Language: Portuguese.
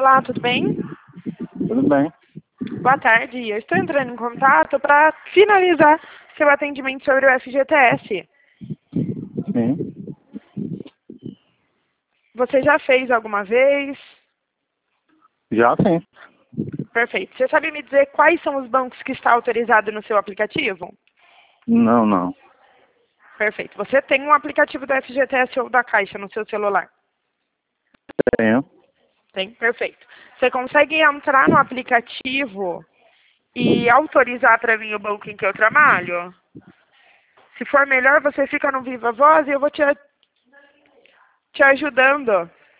Olá, tudo bem? Tudo bem. Boa tarde. Eu estou entrando em contato para finalizar seu atendimento sobre o FGTS. Sim. Você já fez alguma vez? Já sim. Perfeito. Você sabe me dizer quais são os bancos que está autorizado no seu aplicativo? Não. Perfeito. Você tem um aplicativo do FGTS ou da Caixa no seu celular? Tenho. Tem? Perfeito. Você consegue entrar no aplicativo e autorizar para mim o banco em que eu trabalho? Se for melhor, você fica no Viva Voz e eu vou te ajudando.